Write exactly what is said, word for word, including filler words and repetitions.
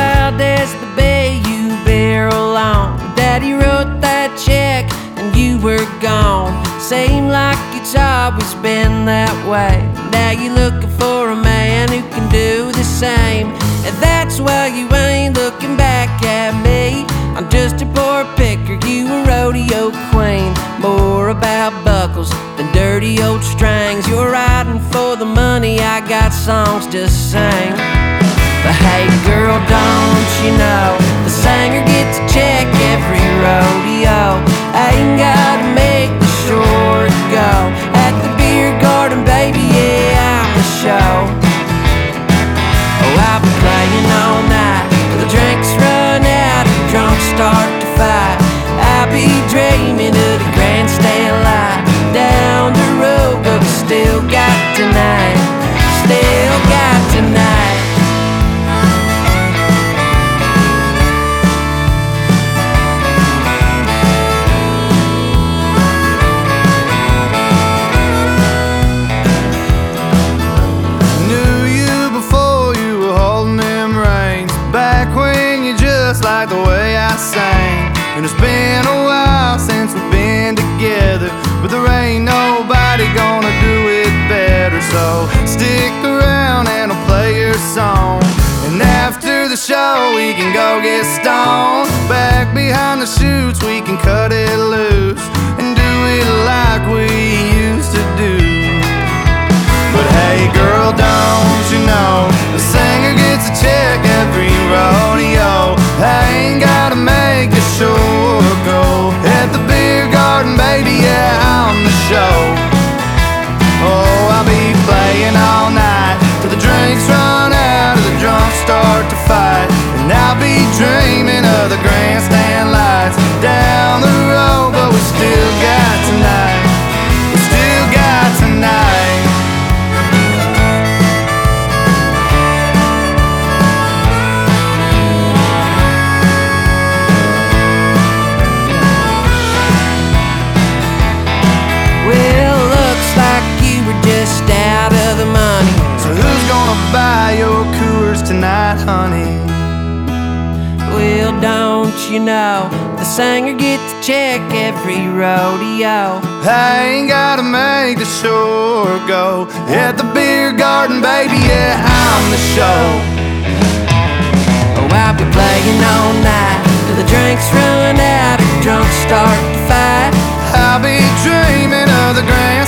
wild as the bay you barrel on. Daddy wrote that check and you were gone. Seemed like it's always been that way. Now you're looking for a man who can do the same, and that's why you ain't looking back at me. I'm just a poor picker, you a rodeo queen. More about buckles than dirty old strings. You're riding for the money, I got songs to sing. But hey girl, don't you know the singer gets a check every rodeo? I ain't gotta make the short go. At the beer garden, baby, yeah, I'm the show. Oh, I'll be playing all night till the drinks run out and drunks start to fight. I'll be dreaming of the grandstand light down the road, but we still got tonight, still got tonight. Like the way I sang, and it's been a while since we've been together, but there ain't nobody gonna do it better. So stick around and I'll play your song, and after the show we can go get stoned. Back behind the chutes we can cut it loose and do it like we used to do. But hey girl, don't you know the singer gets a check every rodeo? I ain't gotta make a short go. At the beer garden, baby, yeah, I'm the show. Oh, I'll be playing all night till the drinks run out, till the drunks start to fight. And I'll be dreaming of the grandstand lights down the road, but we still got tonight, we still got tonight. Just out of the money. So who's gonna buy your Coors tonight, honey? Well, don't you know the singer gets a check every rodeo? I ain't gotta make the short go. At the beer garden, baby, yeah, I'm the show. Oh, I'll be playing all night till the drinks run out and drunks start to fight. I'll be dreaming of the grand